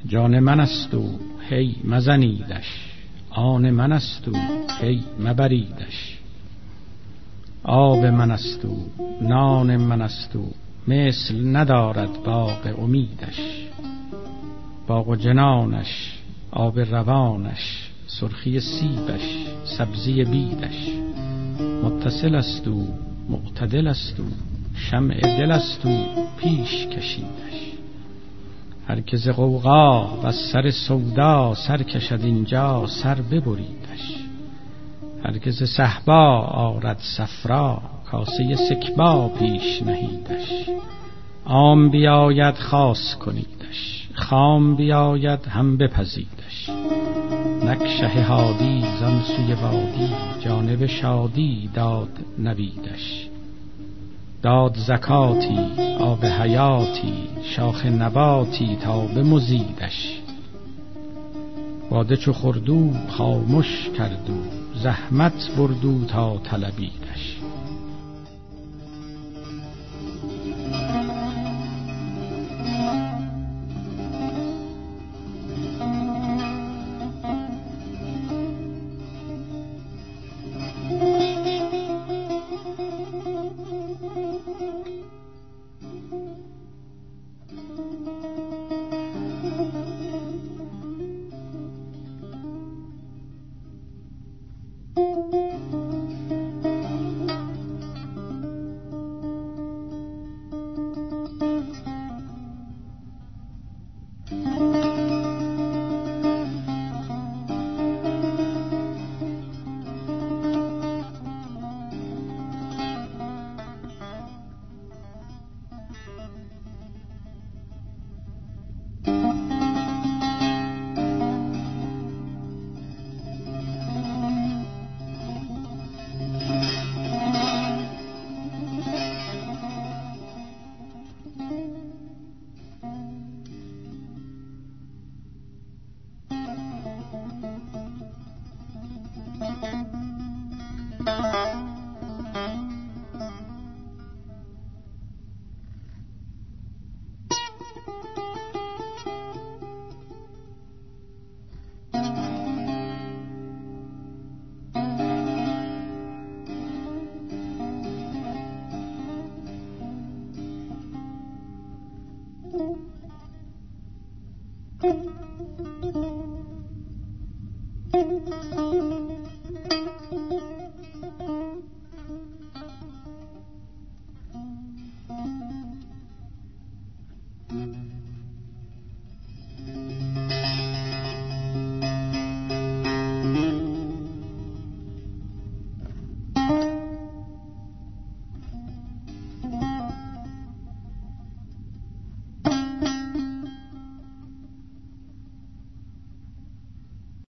جان من است و هی مزنیدش، آن من است و هی مبریدش. آب من است و نان من است و مثل ندارد باغ امیدش. باغ و جنانش، آب روانش، سرخی سیبش، سبزی بیدش. متصل است و معتدل است و شمع دل است و پیش کشیدش. هر که ز غوغا و سر سودا سر کشد اینجا سر ببریدش. هر که ز صهبا آرد صفرا کاسه سکبا پیش نهیدش. عام بیاید خاص کنیدش، خام بیاید هم بپزیدش. نک شه هادی زان سوی وادی جانب شادی داد نویدش. داد زکاتی آب حیاتی شاخ نباتی تا بمزیدش. باده چو خوردو خامش کردو زحمت بردو تا طلبیدش.